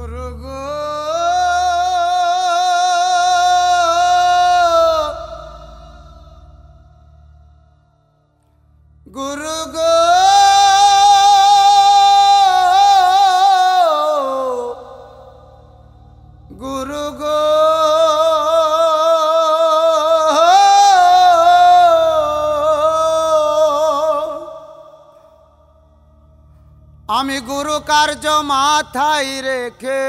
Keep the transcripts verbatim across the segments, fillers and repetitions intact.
গুরু গো গুরু গো গুরু গো আমি গুরু কার্য মাথায় রেখে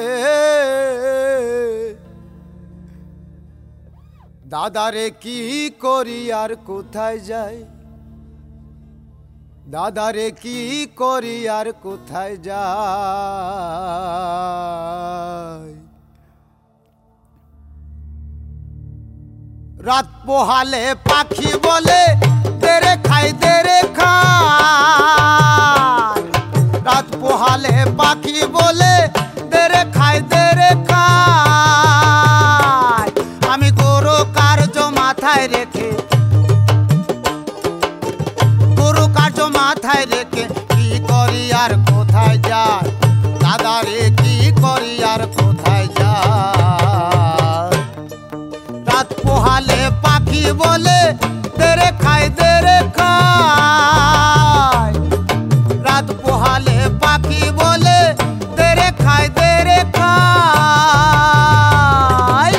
দাদারে কি করি আর কোথায় যাই দাদারে কি করি আর কোথায় যাই রাত পোহালে পাখি বলে দেরে খাই দেরে খাই রাত পোহালে পাখি বলে দেরে খাই দেরে খাই আমি গুরু কার্য মাথায় রেখে গুরু কার্য মাথায় রেখে কি করি আর কোথায় যাই দাদারে কি করি আর কোথায় যাই রাত পোহালে পাখি বলে দেরে খাই দেরে খাই রাত পোহালে পাখি বলে দেরে খাই দেরে খাই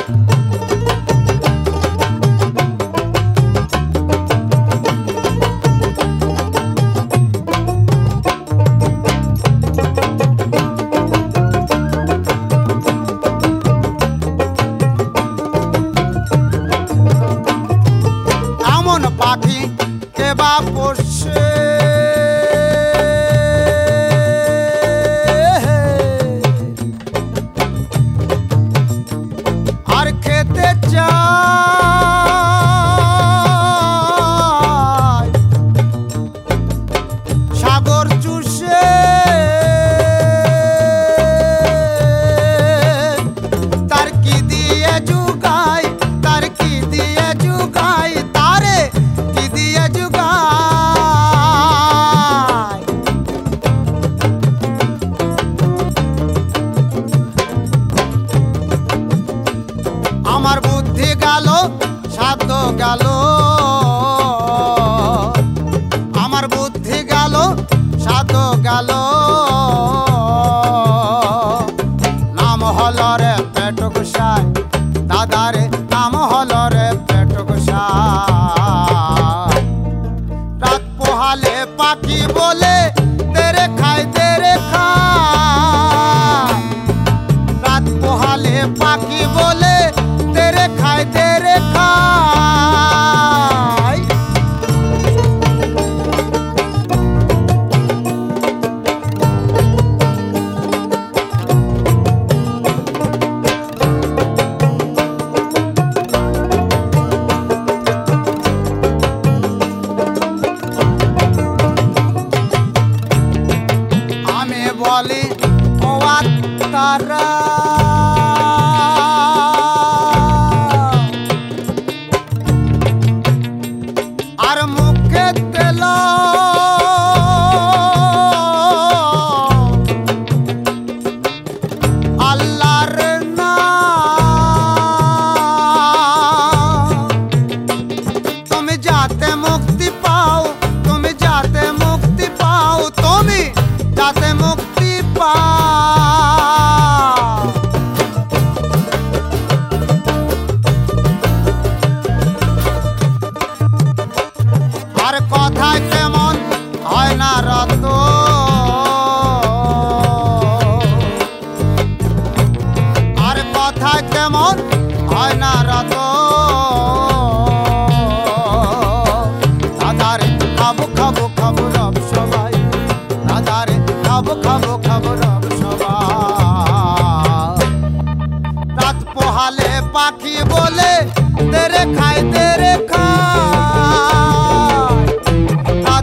এমন পাখি কে বা পোষে আর খেতে চায় সাগর চুষে তার কি দিয়ে জুগাই তার কি দিয়ে জুগাই তারে কি দিয়ে জুগাই আমার বুদ্ধি গেল সাধ্য গেল আমার বুদ্ধি গেল সাধ্য গেল নাম হলো রে পেট গোসাই দাদারে নাম হলো রে পেট গোসাই রাত পোহালে পাখি বলে দেরে খাই দেরে খাই রাত পোহালে পাখি বলে দেরে খাই দেরে খাই আমি বলি ও আত্মারা আর মুখে তেল আল্লাহর নাম তুমি যাতে মুক্তি পাও তুমি যাতে মুক্তি পাও তুমি যাতে মুক্তি পাও আর কথায় কেমন হয় না রত আর কথায় কেমন হয় না রত দাদারে খাবো খাবো খাবো রব সবাই দাদারে খাবো খাবো খাবো রব সবাই রাত পোহালে পাখি বলে দেরে খাই দেরে খাই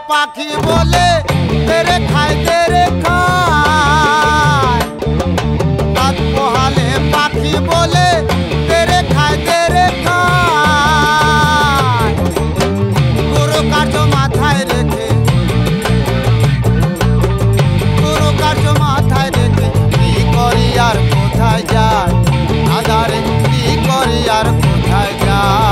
পাখি বলে তেরে খায় তেরে খায়, রাত পোহালে পাখি বলে তেরে খায় তেরে খায়। গুরু কার্য মাথায় রেখে, গুরু কার্য মাথায় রেখে কি করি আর কোথায় যায়, আধারে কি করি আর কোথায় যায়।